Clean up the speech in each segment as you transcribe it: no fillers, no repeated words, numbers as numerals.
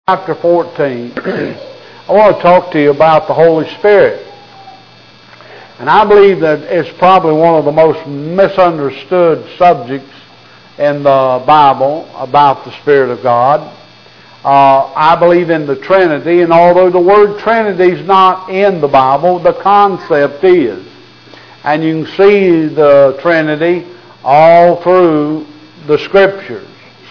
Chapter 14, I want to talk to you about the Holy Spirit. And I believe that it's probably one of the most misunderstood subjects in the Bible about the Spirit of God. I believe in the Trinity, and although the word Trinity is not in the Bible, the concept is. And you can see the Trinity all through the Scriptures.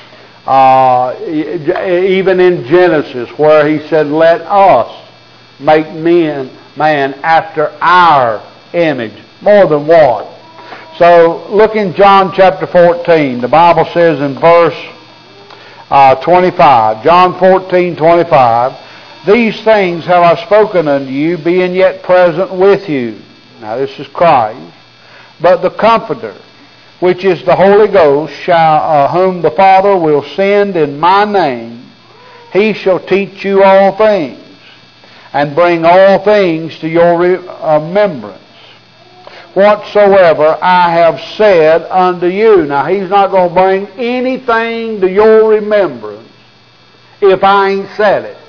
Even in Genesis, where he said, "Let us make man after our image," more than one. So look in John chapter 14. The Bible says in verse 25, John 14:25, "These things have I spoken unto you, being yet present with you." Now this is Christ. "But the Comforter, which is the Holy Ghost, whom the Father will send in my name, he shall teach you all things, and bring all things to your remembrance, whatsoever I have said unto you." Now, he's not going to bring anything to your remembrance if I ain't said it.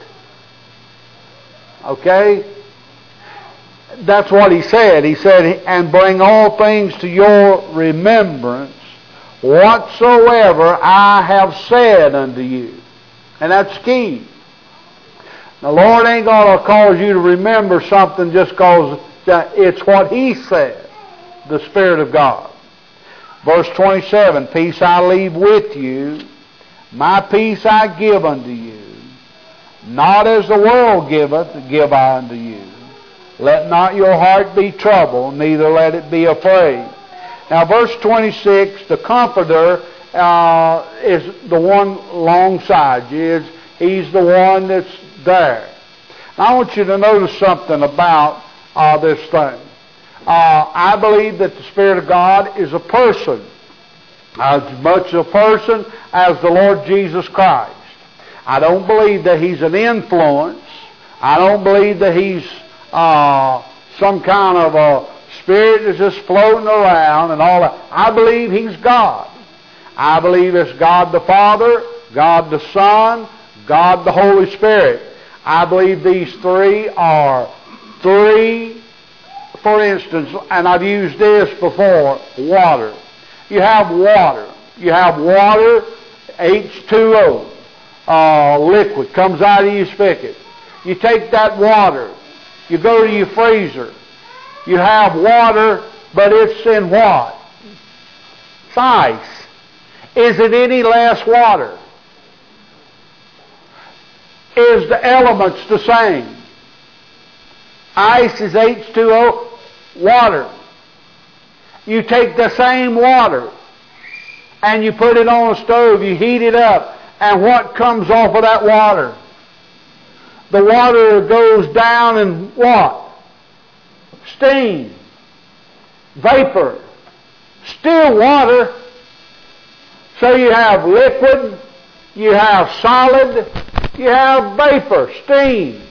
Okay? That's what he said. He said, "And bring all things to your remembrance, whatsoever I have said unto you." And that's key. The Lord ain't going to cause you to remember something just because it's what He said, the Spirit of God. Verse 27, "Peace I leave with you, my peace I give unto you. Not as the world giveth, give I unto you. Let not your heart be troubled, neither let it be afraid." Now, verse 26, the Comforter is the one alongside you. He's the one that's there. Now, I want you to notice something about this thing. I believe that the Spirit of God is a person, as much a person as the Lord Jesus Christ. I don't believe that He's an influence. I don't believe that He's some kind of a spirit that's just floating around and all that. I believe He's God. I believe it's God the Father, God the Son, God the Holy Spirit. I believe these three are three, for instance, and I've used this before, water. You have water. You have water, H2O, liquid, comes out of your spigot. You take that water, you go to your freezer. You have water, but it's in what? It's ice. Is it any less water? Is the elements the same? Ice is H2O, water. You take the same water and you put it on a stove, you heat it up, and what comes off of that water? The water goes down in what? Steam. Vapor. Still water. So you have liquid, you have solid, you have vapor, steam.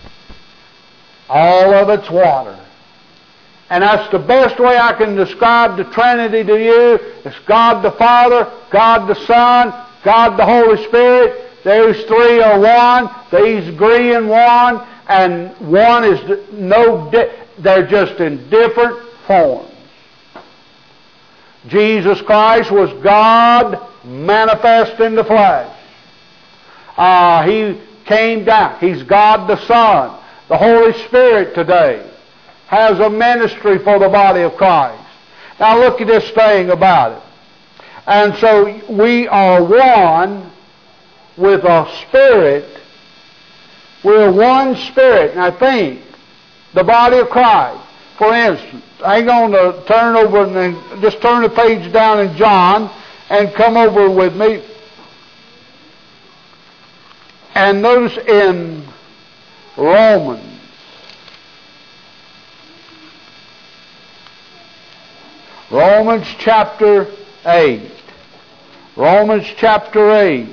All of it's water. And that's the best way I can describe the Trinity to you. It's God the Father, God the Son, God the Holy Spirit. Those three are one. They agree in one. And one is they're just in different forms. Jesus Christ was God manifest in the flesh. He came down. He's God the Son. The Holy Spirit today has a ministry for the body of Christ. Now look at this thing about it. And so we are one with a spirit. We're one spirit. Now think, the body of Christ. For instance, I'm going to turn over and just turn the page down in John and come over with me. And notice in Romans chapter 8. Romans chapter 8.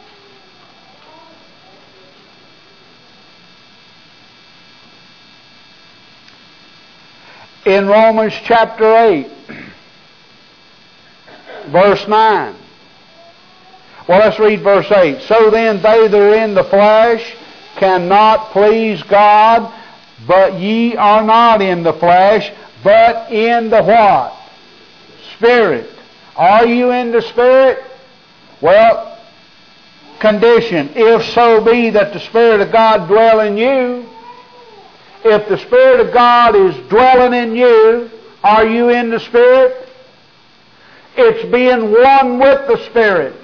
In Romans chapter 8, verse 9. Well, let's read verse 8. So then they that are in the flesh cannot please God, but ye are not in the flesh, but in the what? Spirit. Are you in the Spirit? Well, condition, if so be that the Spirit of God dwell in you. If the Spirit of God is dwelling in you, are you in the Spirit? It's being one with the Spirit.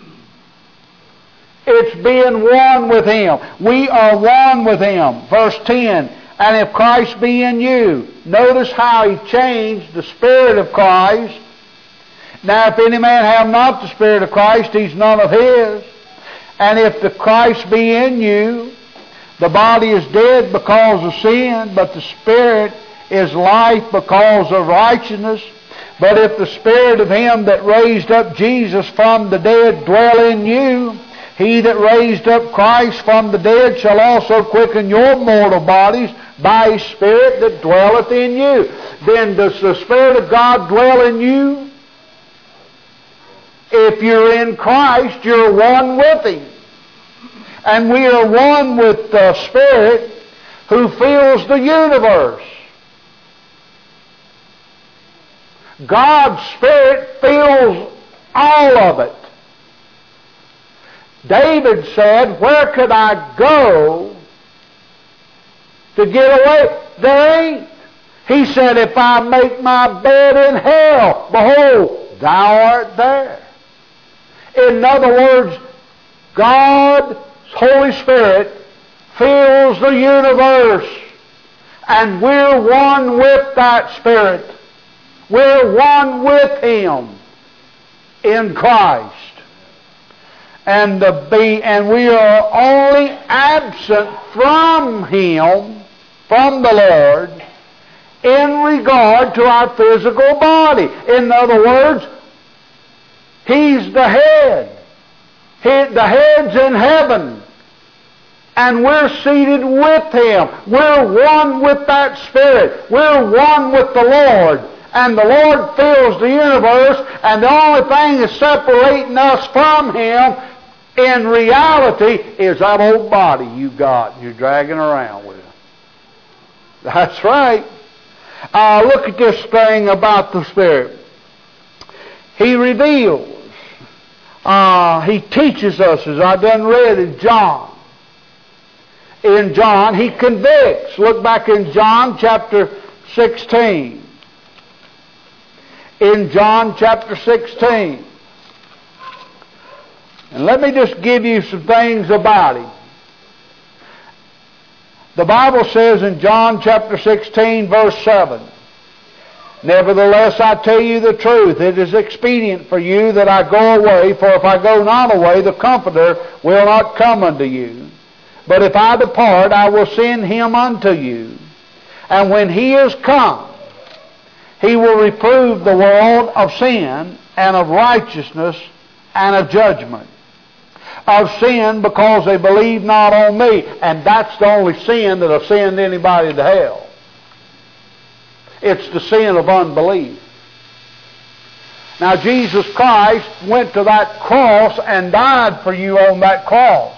It's being one with Him. We are one with Him. Verse 10, and if Christ be in you. Notice how He changed the Spirit of Christ. Now if any man have not the Spirit of Christ, he's none of His. And if the Christ be in you, the body is dead because of sin, but the Spirit is life because of righteousness. But if the Spirit of Him that raised up Jesus from the dead dwell in you, He that raised up Christ from the dead shall also quicken your mortal bodies by His Spirit that dwelleth in you. Then does the Spirit of God dwell in you? If you're in Christ, you're one with Him. And we are one with the Spirit who fills the universe. God's Spirit fills all of it. David said, where could I go to get away? There ain't. He said, if I make my bed in hell, behold, thou art there. In other words, God's Holy Spirit fills the universe, and we're one with that Spirit. We're one with Him in Christ. And we are only absent from Him, from the Lord, in regard to our physical body. In other words, He's the head. The head's in heaven. And we're seated with Him. We're one with that Spirit. We're one with the Lord. And the Lord fills the universe, and the only thing that's separating us from Him in reality is that old body you got and you're dragging around with. That's right. Look at this thing about the Spirit. He reveals. He teaches us, as I done read in John. In John, He convicts. Look back in John chapter 16. In John chapter 16. And let me just give you some things about Him. The Bible says in John chapter 16, verse 7, nevertheless, I tell you the truth, it is expedient for you that I go away, for if I go not away, the Comforter will not come unto you. But if I depart, I will send Him unto you. And when He is come, He will reprove the world of sin, and of righteousness, and of judgment. Of sin, because they believe not on me. And that's the only sin that'll send anybody to hell. It's the sin of unbelief. Now, Jesus Christ went to that cross and died for you on that cross.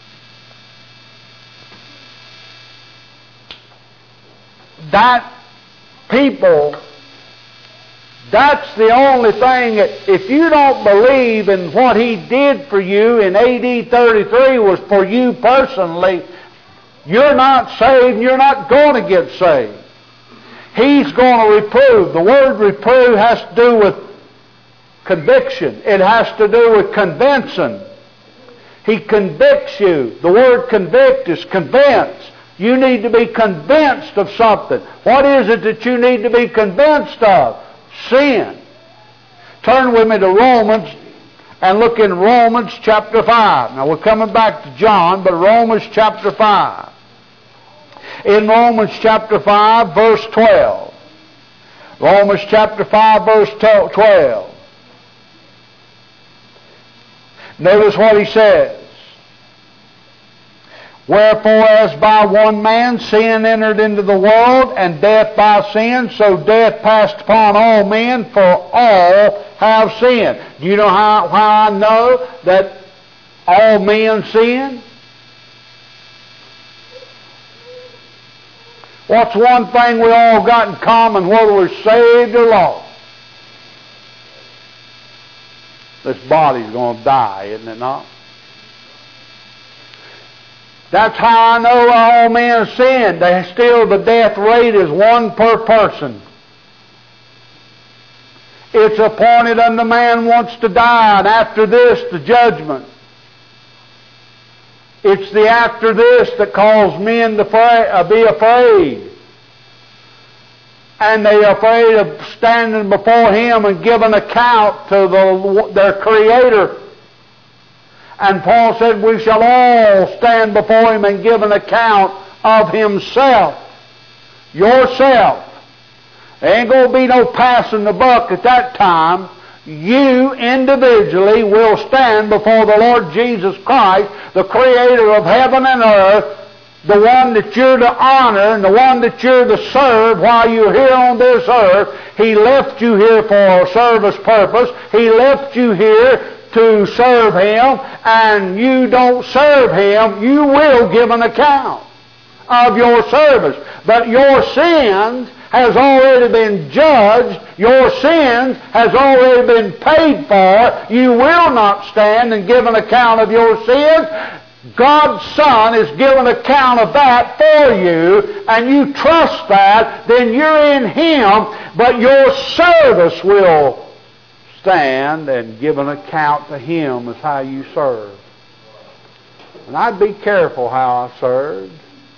That people, that's the only thing that, if you don't believe in what He did for you in AD 33 was for you personally, you're not saved and you're not going to get saved. He's going to reprove. The word reprove has to do with conviction. It has to do with convincing. He convicts you. The word convict is convince. You need to be convinced of something. What is it that you need to be convinced of? Sin. Turn with me to Romans and look in Romans chapter 5. Now we're coming back to John, but Romans chapter 5. In Romans chapter 5, verse 12. Romans chapter 5, verse 12. Notice what he says. Wherefore, as by one man sin entered into the world, and death by sin, so death passed upon all men, for all have sinned. Do you know how I know that all men sin? What's one thing we all got in common, whether we're saved or lost? This body's going to die, isn't it not? That's how I know all men sin. The death rate is one per person. It's appointed unto man once to die, and after this, the judgment. It's the after this that calls men to be afraid. And they are afraid of standing before Him and giving account to their Creator. And Paul said, we shall all stand before Him and give an account of Himself. Yourself. There ain't going to be no passing the buck at that time. You individually will stand before the Lord Jesus Christ, the Creator of heaven and earth, the one that you're to honor and the one that you're to serve while you're here on this earth. He left you here for a service purpose. He left you here to serve Him, and you don't serve Him, you will give an account of your service. But your sins has already been judged. Your sins has already been paid for. You will not stand and give an account of your sins. God's Son is giving account of that for you, and you trust that, then you're in Him, but your service will stand and give an account to Him as how you serve. And I'd be careful how I served.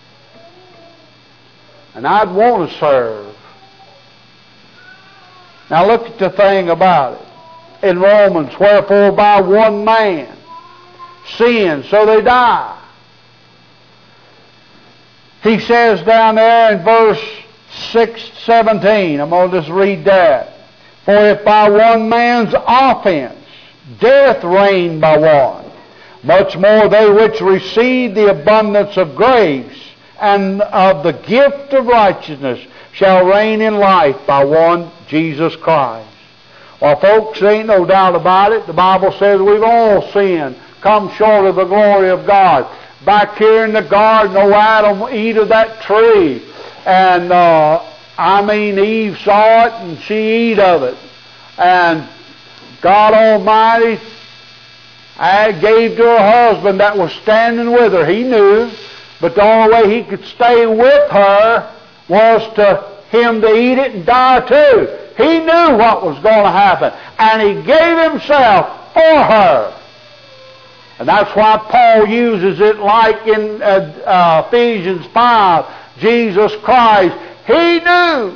And I'd want to serve. Now look at the thing about it. In Romans, wherefore by one man sin, so they die. He says down there in verse 17, I'm going to just read that. For if by one man's offense death reigned by one, much more they which receive the abundance of grace and of the gift of righteousness shall reign in life by one, Jesus Christ. Well, folks, there ain't no doubt about it. The Bible says we've all sinned, come short of the glory of God. Back here in the garden, Adam eat of that tree. And Eve saw it and she eat of it. And God Almighty gave to her husband that was standing with her. He knew, but the only way he could stay with her was to him to eat it and die too. He knew what was going to happen, and he gave himself for her. And that's why Paul uses it like in Ephesians 5. Jesus Christ, He knew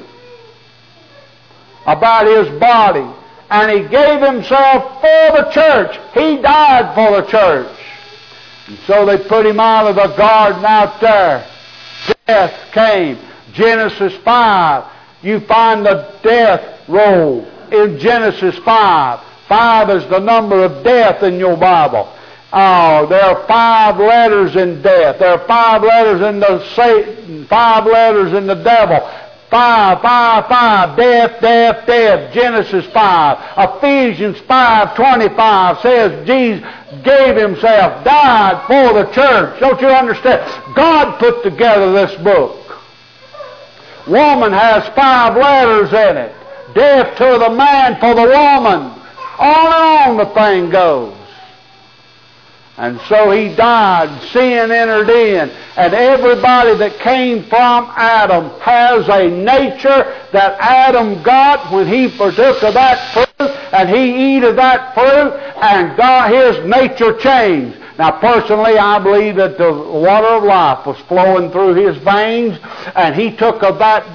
about His body, and He gave Himself for the church. He died for the church. And so they put Him out of the garden out there. Death came. Genesis 5. You find the death roll in Genesis 5. 5 is the number of death in your Bible. Oh, there are 5 letters in death. There are 5 letters in the Satan, 5 letters in the devil. 5, 5, 5, death, death, death. Genesis 5. Ephesians 5:25 says Jesus gave Himself, died for the church. Don't you understand? God put together this book. Woman has 5 letters in it. Death to the man for the woman. On and on the thing goes. And so He died, sin entered in, and everybody that came from Adam has a nature that Adam got when he partook of that fruit, and he ate of that fruit, and his nature changed. Now, personally, I believe that the water of life was flowing through his veins, and he took of that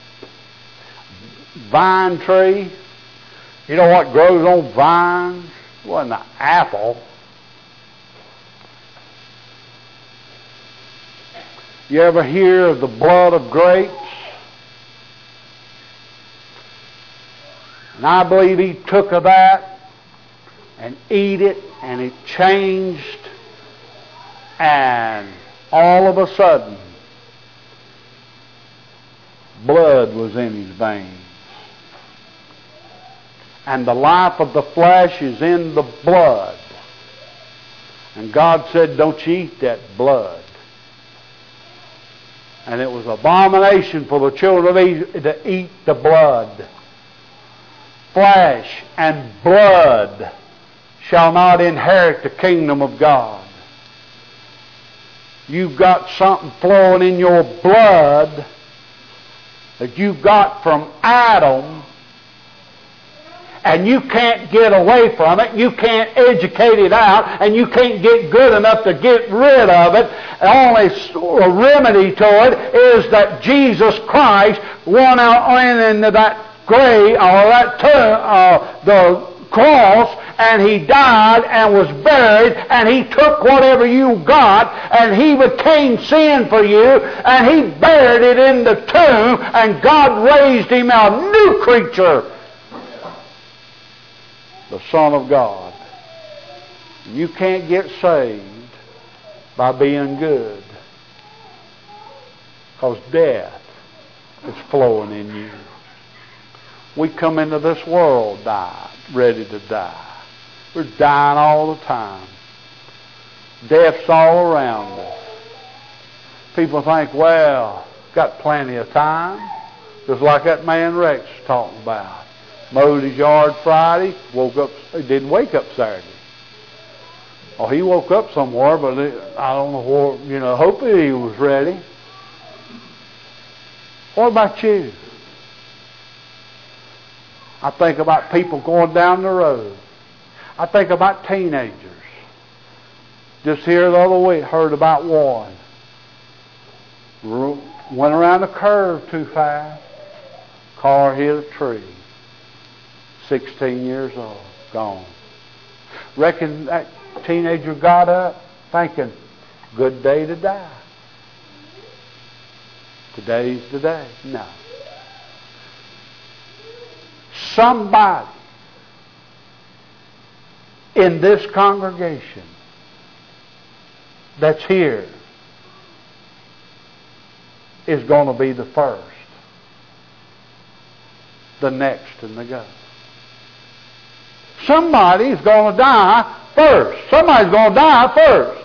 vine tree. You know what grows on vines? It wasn't an apple. You ever hear of the blood of grapes? And I believe he took of that and ate it, and it changed. And all of a sudden, blood was in his veins. And the life of the flesh is in the blood. And God said, don't you eat that blood. And it was abomination for the children of Israel to eat the blood. Flesh and blood shall not inherit the kingdom of God. You've got something flowing in your blood that you've got from Adam, and you can't get away from it. You can't educate it out, and you can't get good enough to get rid of it. The only remedy to it is that Jesus Christ went out into that grave, or that the cross, and He died and was buried, and He took whatever you got, and He became sin for you, and He buried it in the tomb, and God raised Him a new creature, the Son of God. You can't get saved by being good, because death is flowing in you. We come into this world ready to die. We're dying all the time. Death's all around us. People think, well, got plenty of time. Just like that man Rex was talking about. Mowed his yard Friday, woke up, he didn't wake up Saturday. Oh, he woke up somewhere, but I don't know where, hopefully he was ready. What about you? I think about people going down the road. I think about teenagers. Just here the other week, heard about one. Went around the curve too fast. Car hit a tree. 16 years old. Gone. Reckon that teenager got up thinking, good day to die. Today's the day. No. Somebody in this congregation that's here is going to be the first, the next in the go. Somebody's going to die first. Somebody's going to die first.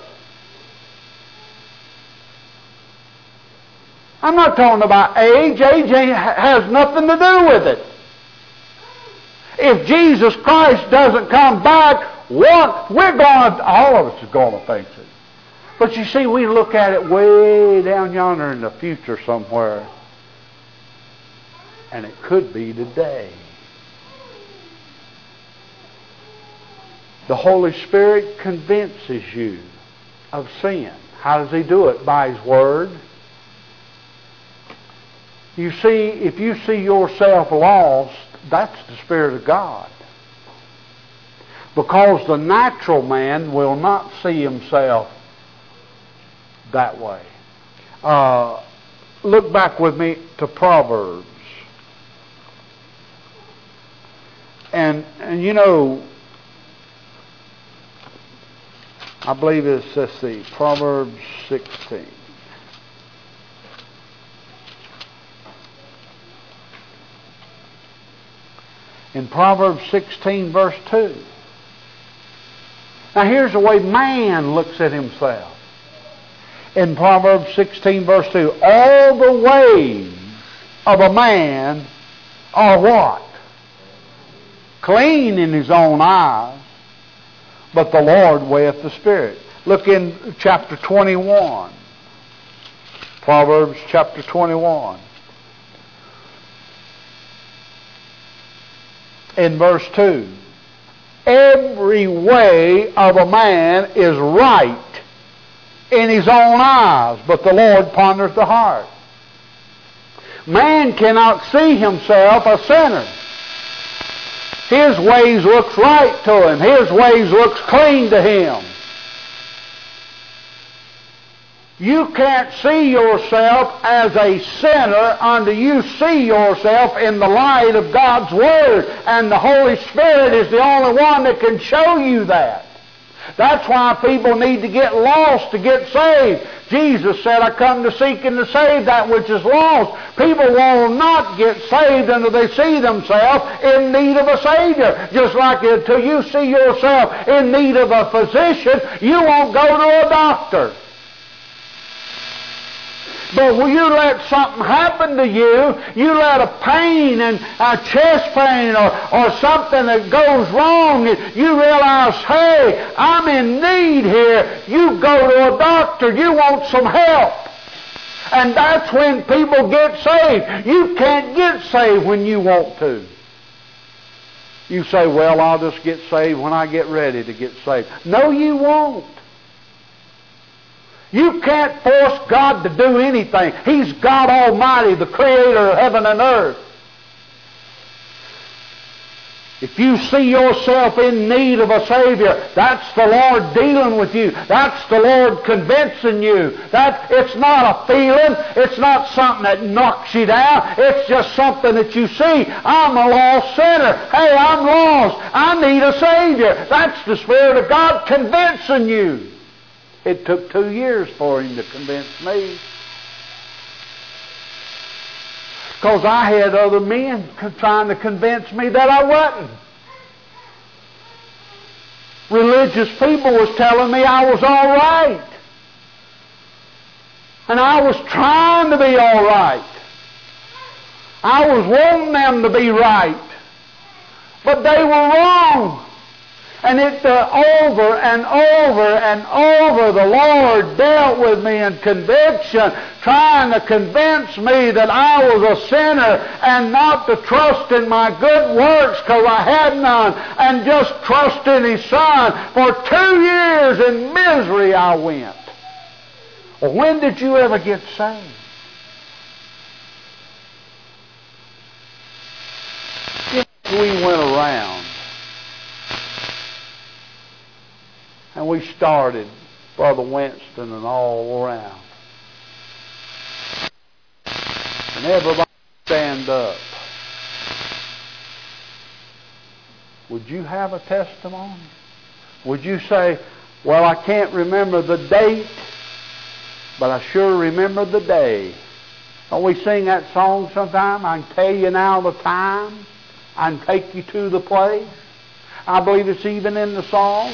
I'm not talking about age. Age has nothing to do with it. If Jesus Christ doesn't come back, all of us is going to face it. But you see, we look at it way down yonder in the future somewhere. And it could be today. The Holy Spirit convinces you of sin. How does He do it? By His Word. You see, if you see yourself lost, that's the Spirit of God. Because the natural man will not see himself that way. Look back with me to Proverbs. And I believe it's, let's see, Proverbs 16. In Proverbs 16, verse 2. Now here's the way man looks at himself. In Proverbs 16, verse 2. All the ways of a man are what? Clean in his own eyes, but the Lord weigheth the spirit. Look in chapter 21. Proverbs chapter 21. In verse 2. Every way of a man is right in his own eyes, but the Lord pondereth the heart. Man cannot see himself a sinner. His ways looks right to him. His ways looks clean to him. You can't see yourself as a sinner until you see yourself in the light of God's Word. And the Holy Spirit is the only one that can show you that. That's why people need to get lost to get saved. Jesus said, I come to seek and to save that which is lost. People will not get saved until they see themselves in need of a Savior. Just like until you see yourself in need of a physician, you won't go to a doctor. But when you let something happen to you, you let a pain and a chest pain or something that goes wrong, you realize, hey, I'm in need here. You go to a doctor, you want some help. And that's when people get saved. You can't get saved when you want to. You say, well, I'll just get saved when I get ready to get saved. No, you won't. You can't force God to do anything. He's God Almighty, the creator of heaven and earth. If you see yourself in need of a Savior, that's the Lord dealing with you. That's the Lord convincing you. It's not a feeling. It's not something that knocks you down. It's just something that you see. I'm a lost sinner. Hey, I'm lost. I need a Savior. That's the Spirit of God convincing you. It took 2 years for Him to convince me. Because I had other men trying to convince me that I wasn't. Religious people was telling me I was all right. And I was trying to be all right. I was wanting them to be right. But they were wrong. And over and over and over, the Lord dealt with me in conviction, trying to convince me that I was a sinner and not to trust in my good works because I had none, and just trust in His Son. For 2 years in misery I went. Well, when did you ever get saved? We went around. And we started, Brother Winston and all around. And everybody stand up. Would you have a testimony? Would you say, well, I can't remember the date, but I sure remember the day. Don't we sing that song sometime? I can tell you now the time. I can take you to the place. I believe it's even in the song.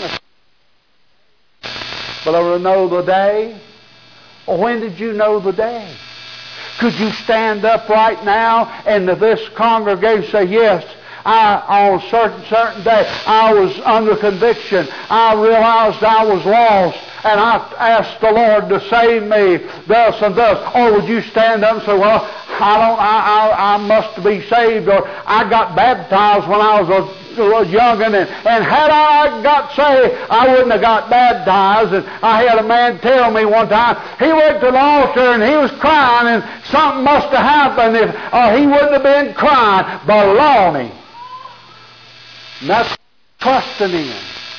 But I will know the day. Well, when did you know the day? Could you stand up right now and to this congregation say, yes, on a certain day, I was under conviction. I realized I was lost, and I asked the Lord to save me thus and thus. Or would you stand up and say, well, I must be saved, or I got baptized when I was a youngin', and had I got saved, I wouldn't have got baptized. And I had a man tell me one time, he went to the altar and he was crying, and something must have happened, or he wouldn't have been crying. Baloney. And that's trusting in.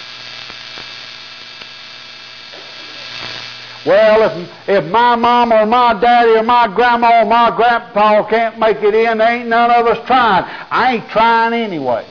Well, if my mom or my daddy or my grandma or my grandpa can't make it in, there ain't none of us trying. I ain't trying anyway.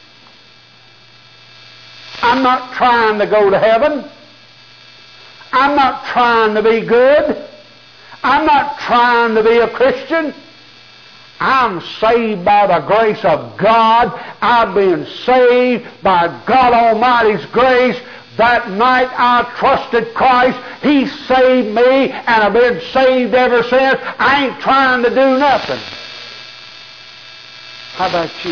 I'm not trying to go to heaven. I'm not trying to be good. I'm not trying to be a Christian. I'm saved by the grace of God. I've been saved by God Almighty's grace. That night I trusted Christ. He saved me, and I've been saved ever since. I ain't trying to do nothing. How about you?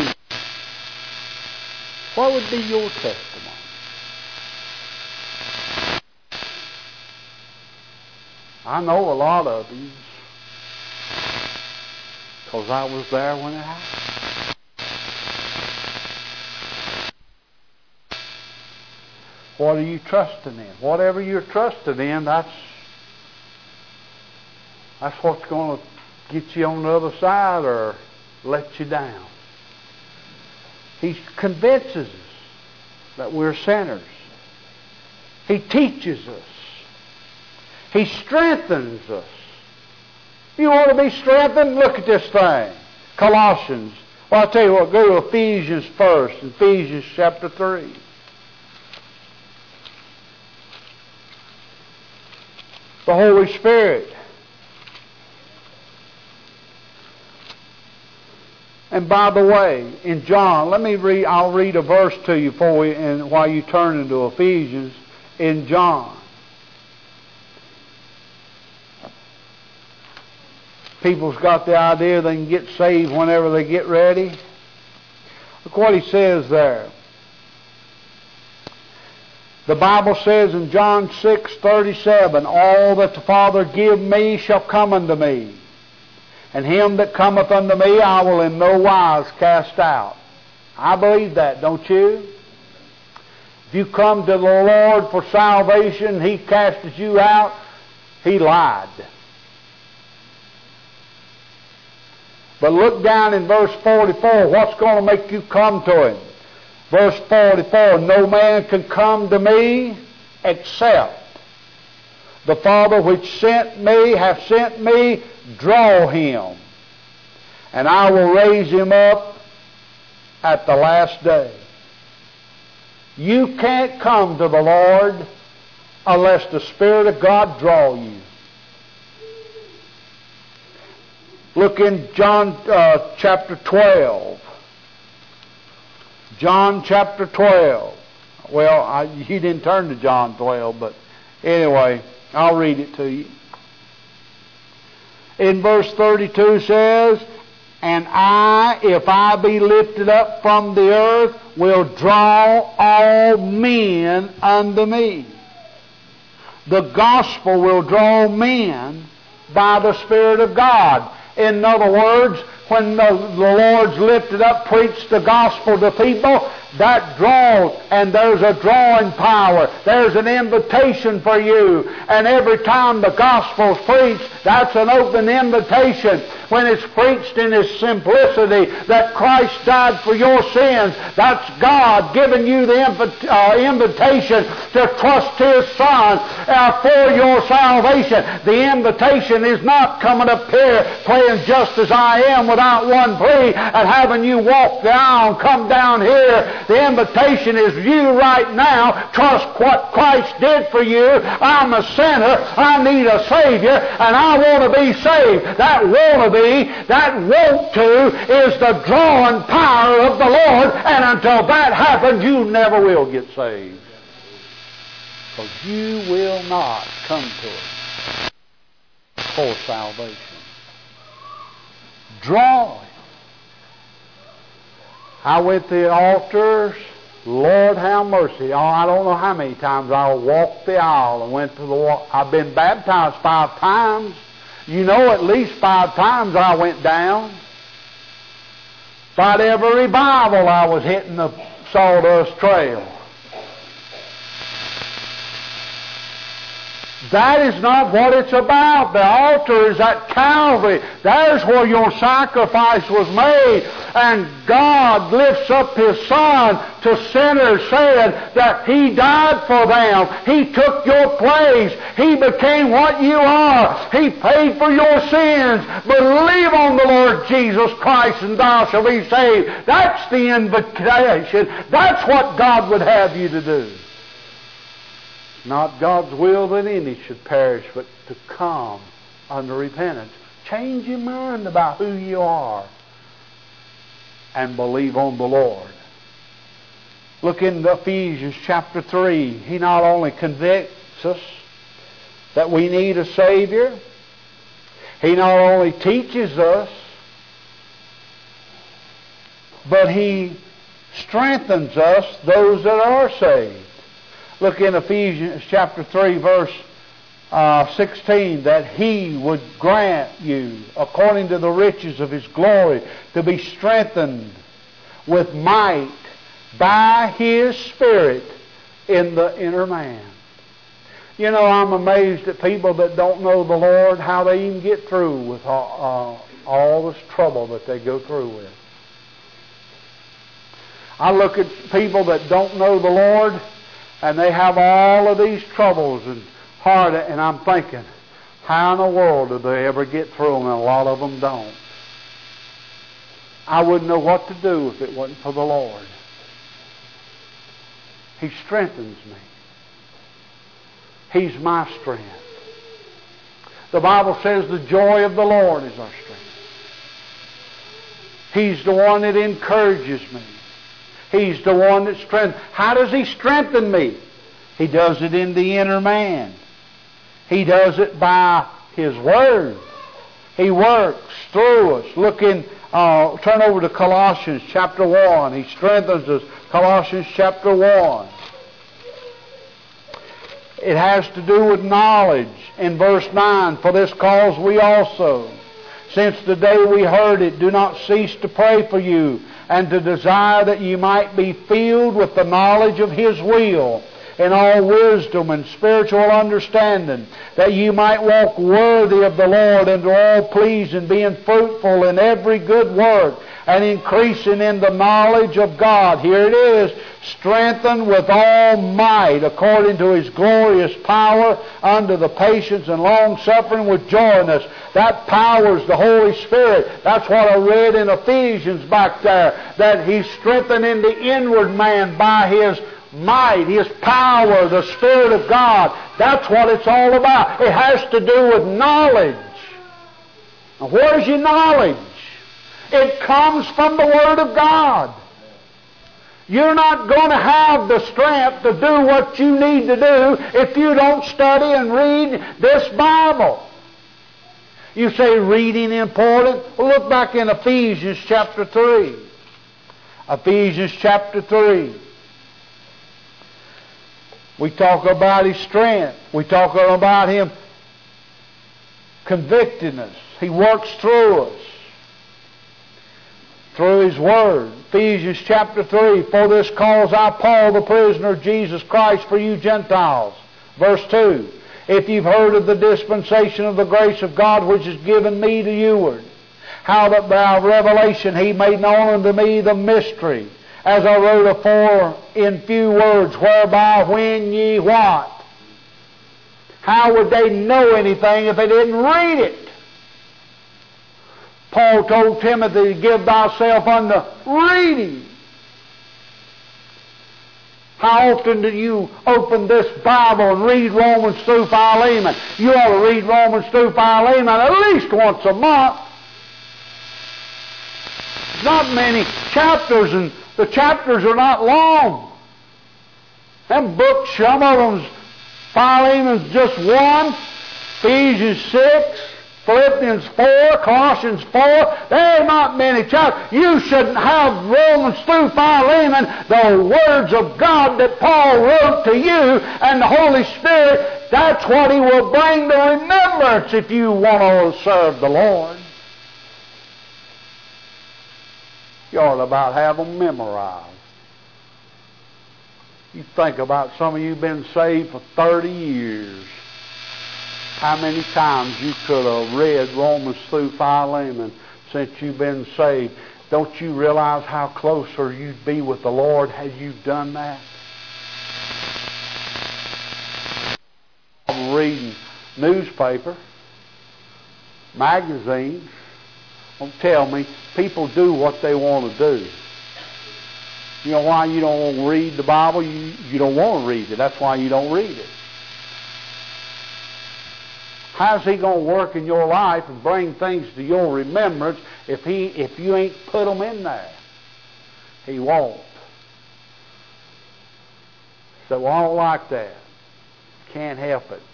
What would be your testimony? I know a lot of these because I was there when it happened. What are you trusting in? Whatever you're trusting in, that's what's going to get you on the other side or let you down. He convinces us that we're sinners. He teaches us. He strengthens us. You want to be strengthened? Look at this thing. Colossians. Well, I'll tell you what, go to Ephesians first. Ephesians chapter 3. the Holy Spirit. And by the way, in John, I'll read a verse to you while you turn into Ephesians. In John, people's got the idea they can get saved whenever they get ready. Look what he says there. The Bible says in John 6:37, all that the Father give me shall come unto me, and him that cometh unto me I will in no wise cast out. I believe that, don't you? If you come to the Lord for salvation, He casts you out, He lied. But look down in verse 44. What's going to make you come to Him? Verse 44, no man can come to me except the Father which hath sent me, draw him, and I will raise him up at the last day. You can't come to the Lord unless the Spirit of God draw you. Look in John chapter 12. John chapter 12. Well, you didn't turn to John 12, but anyway, I'll read it to you. In verse 32 says, and I, if I be lifted up from the earth, will draw all men unto me. The gospel will draw men by the Spirit of God. In other words, when the Lord's lifted up, preached the gospel to people, that draws, and there's a drawing power. There's an invitation for you. And every time the gospel's preached, that's an open invitation. When it's preached in its simplicity that Christ died for your sins, that's God giving you the invitation to trust His Son for your salvation. The invitation is not coming up here playing just as I am without one plea and having you walk the aisle and come down here. The invitation is you right now. Trust what Christ did for you. I'm a sinner. I need a Savior, and I want to be saved. That want to be, that want to, is the drawing power of the Lord, and until that happens, you never will get saved. Because you will not come to it for salvation. Draw. I went to the altars, Lord have mercy. I don't know how many times I walked the aisle and went to the I've been baptized 5 times. You know, at least 5 times I went down. About every revival I was hitting the sawdust trail. That is not what it's about. The altar is at Calvary. There's where your sacrifice was made. And God lifts up His Son to sinners, saying that He died for them. He took your place. He became what you are. He paid for your sins. Believe on the Lord Jesus Christ and thou shalt be saved. That's the invitation. That's what God would have you to do. Not God's will that any should perish, but to come unto repentance. Change your mind about who you are and believe on the Lord. Look in Ephesians chapter 3. He not only convicts us that we need a Savior, He not only teaches us, but He strengthens us, those that are saved. Look in Ephesians chapter 3, verse 16, that He would grant you, according to the riches of His glory, to be strengthened with might by His Spirit in the inner man. You know, I'm amazed at people that don't know the Lord, how they even get through with all this trouble that they go through with. I look at people that don't know the Lord, and they have all of these troubles and heartache, and I'm thinking, how in the world do they ever get through them? And a lot of them don't. I wouldn't know what to do if it wasn't for the Lord. He strengthens me. He's my strength. The Bible says the joy of the Lord is our strength. He's the one that encourages me. He's the one that strengthens. How does He strengthen me? He does it in the inner man. He does it by His Word. He works through us. Turn over to Colossians chapter 1. He strengthens us. Colossians chapter 1. It has to do with knowledge. In verse 9, for this cause we also, since the day we heard it, do not cease to pray for you, and to desire that you might be filled with the knowledge of His will, in all wisdom and spiritual understanding, that you might walk worthy of the Lord unto all pleasing, being fruitful in every good work, and increasing in the knowledge of God. Here it is, strengthened with all might, according to His glorious power, unto the patience and long-suffering with joyness. That power is the Holy Spirit. That's what I read in Ephesians back there, that He's strengthening the inward man by His might, His power, the Spirit of God. That's what it's all about. It has to do with knowledge. Now, where's your knowledge? It comes from the Word of God. You're not going to have the strength to do what you need to do if you don't study and read this Bible. You say reading important? Well, look back in Ephesians chapter 3. Ephesians chapter 3. We talk about His strength. We talk about Him convicting us. He works through us, through His Word. Ephesians chapter 3, for this cause I, Paul, the prisoner of Jesus Christ, for you Gentiles. Verse 2, if you've heard of the dispensation of the grace of God which is given me to youward, how that by revelation He made known unto me the mystery, as I wrote afore in few words, whereby when ye what? How would they know anything if they didn't read it? Paul told Timothy to give thyself unto reading. How often do you open this Bible and read Romans through Philemon? You ought to read Romans through Philemon at least once a month. Not many chapters, and the chapters are not long. Them books, some of them's Philemon's just one, Ephesians 6, Philippians 4, Colossians 4. There are not many chapters. You shouldn't have Romans through Philemon, the words of God that Paul wrote to you, and the Holy Spirit. That's what He will bring to remembrance if you want to serve the Lord. You ought to about have them memorized. You think about some of you been saved for 30 years. How many times you could have read Romans through Philemon since you've been saved. Don't you realize how closer you'd be with the Lord had you done that? I'm reading newspaper, magazines. Don't tell me. People do what they want to do. You know why you don't want to read the Bible? You don't want to read it. That's why you don't read it. How's He going to work in your life and bring things to your remembrance if you ain't put them in there? He won't. So I don't like that. Can't help it.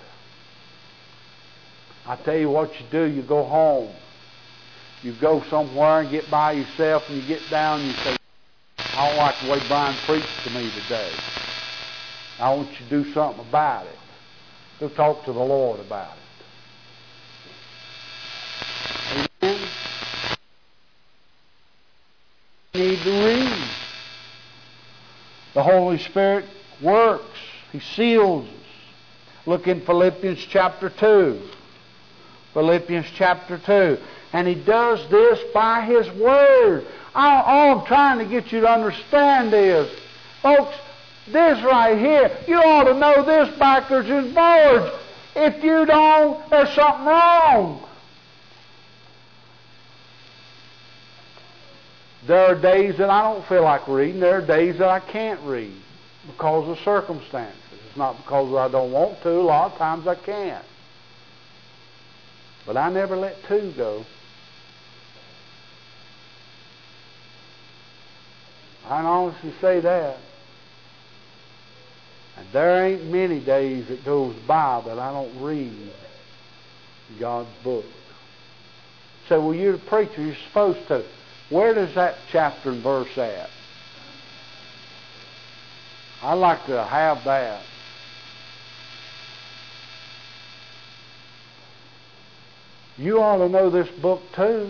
I tell you what you do. You go home. You go somewhere and get by yourself, and you get down and you say, I don't like the way Brian preached to me today. I want you to do something about it. Go talk to the Lord about it. Amen? You need to read. The Holy Spirit works. He seals us. Look in Philippians chapter 2. Philippians chapter 2. And He does this by His Word. All I'm trying to get you to understand is, folks, this right here, you ought to know this backwards and forwards. If you don't, there's something wrong. There are days that I don't feel like reading. There are days that I can't read because of circumstances. It's not because I don't want to. A lot of times I can't. But I never let two go. I can honestly say that. And there ain't many days that goes by that I don't read God's book. So, well, you're a preacher, you're supposed to. Where does that chapter and verse at? I'd like to have that. You ought to know this book too.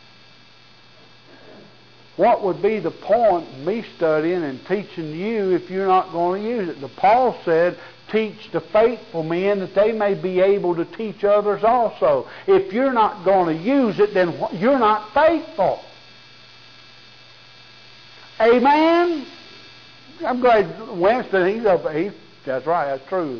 What would be the point of me studying and teaching you if you're not going to use it? The Paul said, teach the faithful men that they may be able to teach others also. If you're not going to use it, then you're not faithful. Amen? I'm glad Winston, he's up. That's right, that's true.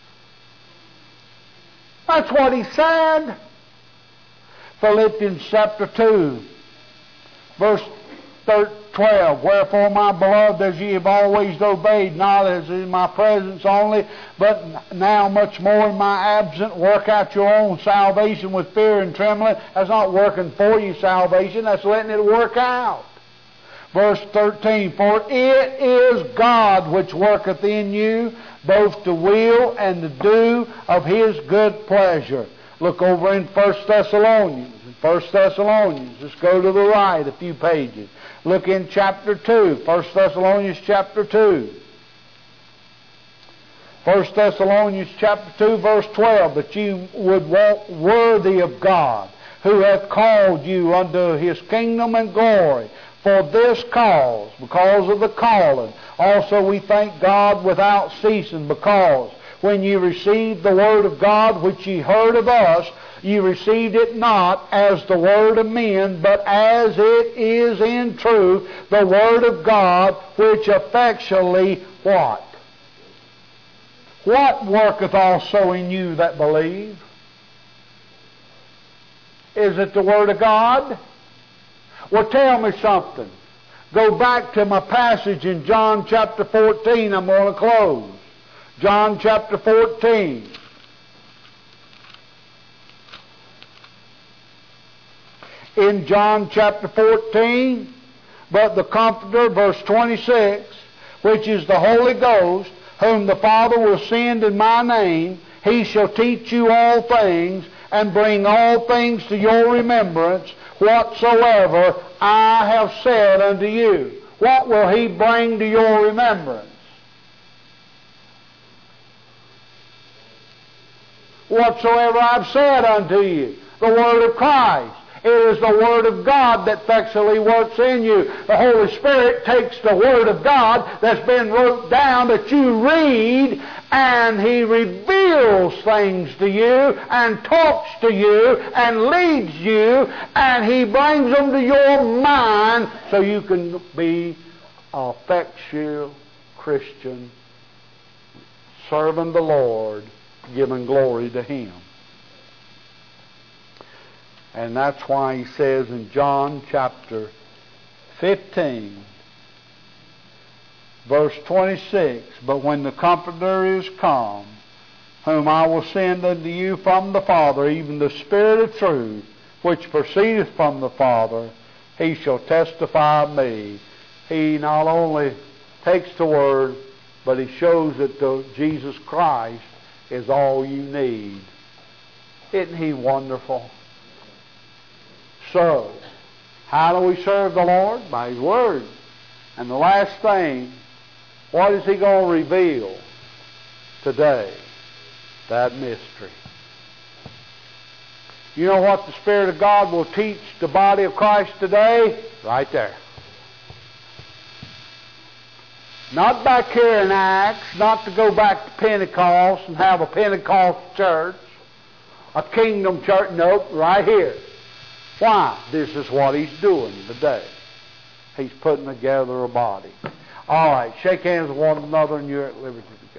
That's what he said. Philippians chapter 2, verse 12. Wherefore, my beloved, as ye have always obeyed, not as in my presence only, but now much more in my absence, work out your own salvation with fear and trembling. That's not working for you salvation, that's letting it work out. Verse 13, for it is God which worketh in you, both to will and to do of His good pleasure. Look over in 1 Thessalonians. 1 Thessalonians. Let's go to the right a few pages. Look in chapter 2. 1 Thessalonians chapter 2. 1 Thessalonians chapter 2 verse 12. That you would walk worthy of God, who hath called you unto His kingdom and glory. For this cause, because of the calling, also we thank God without ceasing, because when ye received the word of God which ye heard of us, ye received it not as the word of men, but as it is in truth the word of God, which effectually what? What worketh also in you that believe? Is it the word of God? Well, tell me something. Go back to my passage in John chapter 14. I'm going to close. John chapter 14. In John chapter 14, but the Comforter, verse 26, which is the Holy Ghost, whom the Father will send in my name, He shall teach you all things, and bring all things to your remembrance, whatsoever I have said unto you. What will He bring to your remembrance? Whatsoever I've said unto you. The Word of Christ. It is the Word of God that effectually works in you. The Holy Spirit takes the Word of God that's been wrote down that you read, and He reveals things to you, and talks to you, and leads you, and He brings them to your mind so you can be an effectual Christian, serving the Lord, giving glory to Him. And that's why he says in John chapter 15, verse 26, but when the Comforter is come, whom I will send unto you from the Father, even the Spirit of truth, which proceedeth from the Father, He shall testify of me. He not only takes the Word, but He shows that Jesus Christ is all you need. Isn't He wonderful? So, how do we serve the Lord? By His Word. And the last thing, what is He going to reveal today? That mystery. You know what the Spirit of God will teach the body of Christ today? Right there. Not back here in Acts, not to go back to Pentecost and have a Pentecost church, a kingdom church. Nope, right here. Why? This is what He's doing today. He's putting together a body. All right, shake hands with one another and you're at liberty.